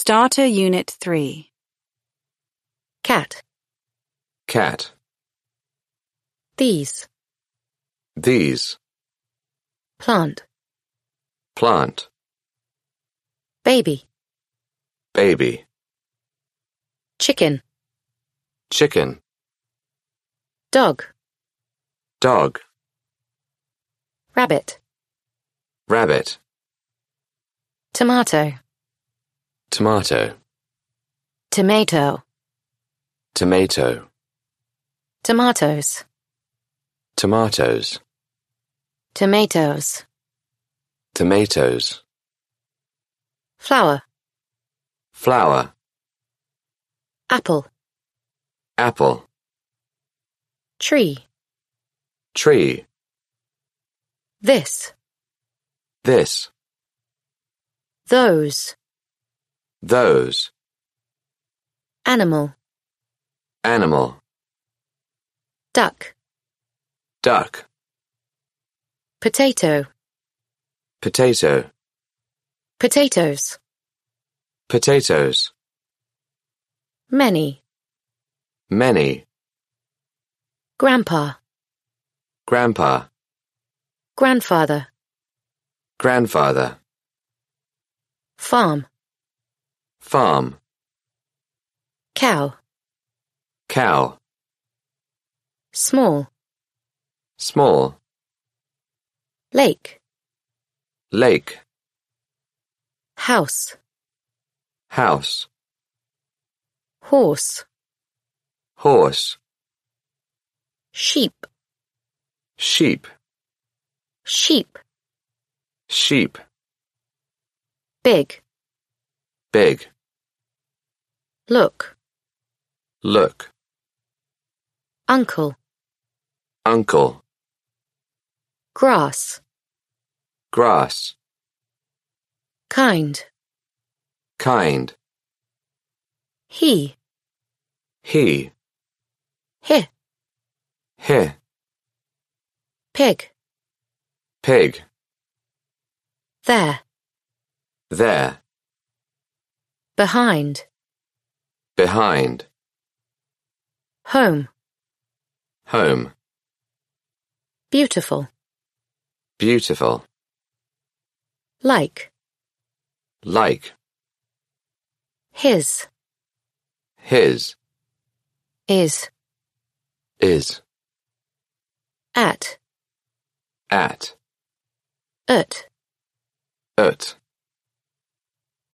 Starter Unit 3. Cat. Cat. These. These. Plant. Plant. Baby. Baby. Chicken. Chicken. Dog. Dog. Rabbit. Rabbit. Tomato. Tomato. Tomato. Tomato. Tomatoes. Tomatoes. Tomatoes. Tomatoes. Flower. Flower. Apple. Apple. Tree. Tree. This. This. Those. Those. Animal. Animal. Duck. Duck. Potato. Potato. Potatoes. Potatoes. Many. Many. Grandpa. Grandpa. Grandfather. Grandfather. Farm. Farm. Cow. Cow. Small. Small. Lake. Lake. House. House. Horse. Horse. Sheep. Sheep. Sheep. Sheep. Big. Big. Look. Look. Uncle. Uncle. Grass. Grass. Kind. Kind. He. He. He. He. Pig. Pig. There. There. Behind. Behind. Home. Home. Beautiful. Beautiful. Like. Like. His. His. Is. Is. At. At. Ut. Ut.